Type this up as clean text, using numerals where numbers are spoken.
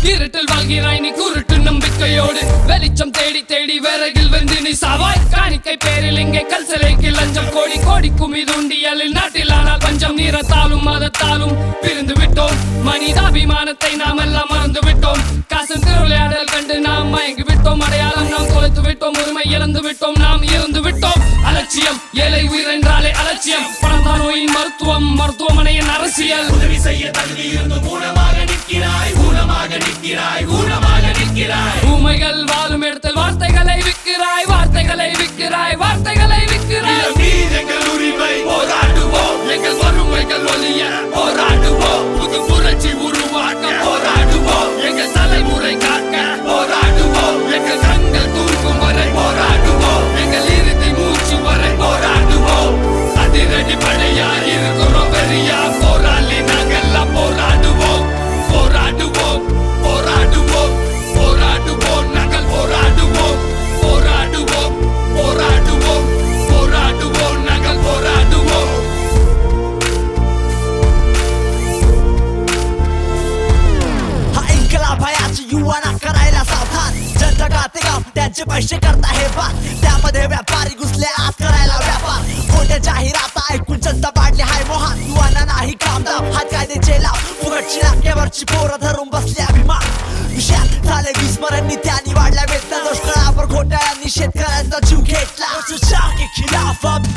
இருட்டில் வாழ்கிறாய் நீ குருட்டு நம்பிக்கையோடு வெளிச்சம் தேடி தேடி விறகில் வந்து நீ சாவாய் காணிக்கை பேரில் இங்கே கல் சிலைக்கு லஞ்சம் கோடி கோடி குமிது உண்டியலில் நாட்டில் ஆனால் பஞ்சம் நீரத்தாலும் மதத்தாலும் பிரிந்து விட்டோம் மனிதாபிமானத்தை நாம் எல்லாம் மறந்து விட்டோம் காசு திருவிளையாடல் கண்டு நாம் மயங்கி விட்டோம் அடையாளம் நாம் தொலைத்து விட்டோம் உரிமை இழந்து விட்டோம் நாம் இறந்து விட்டோம் அலட்சியம் ஏழை உயிர் என்றாலே அலட்சியம் பணம் தான் நோயின் மருத்துவம் மருத்துவமனையின் அரசியல் உதவி செய்ய தகுதி இருந்து ஊனமாக நிற்கிறாய் ஊனமாக நிற்கிறாய் ஊனமாக நிற்கிறாய் ஊமைகள் வாழும் இடத்தில் வார்த்தைகளை விற்கிறாய் வார்த்தைகளை விற்கிறாய் வார்த்தைகளை விற்கிறாய் எங்கள் உரிமை போராடுவோம் எங்கள் வறுமைகள் ஒழிய போராடுவோம் புது புரட்சி உருவாக்க போராடுவோம் எங்கள் தலைமுறை காக்க போராடுவோம் எங்கள் கண்கள் தூங்கும் வரை போராடுவோம் எங்கள் இறுதி மூச்சு வரை போராடுவோம் அதிரடி படையா இருக்கிறோம் வெறியா போராளி நாங்கெல்லாம் போராடுவோம் போராடுவோம் போராடுவோம் போராடுவோம் நாங்கள் போராடுவோம் போராடுவோம் போராடுவோம் போராடுவோம் நாங்கள் போராடுவோம் हा इन्कलाब हयाची युवांना करायला सावधान जनता गाते गाव त्यांचे पैसे करता हे बात त्यामध्ये व्यापारी घुसले आत करायला व्यापार खोट्या जाहिरात ऐकून जनता पाडली हाय मोहान युवांना नाही कामदाम हात कायद्याचे लाव फुकटची नाक्यावरची पोरं धरून बसले अभिमान विषयात झाले विस्मरण त्यांनी वाढल्या वेतन दुष्काळावर घोटाळ्यांनी शेतकऱ्यांचा जीव घेतला के खिलाफ अब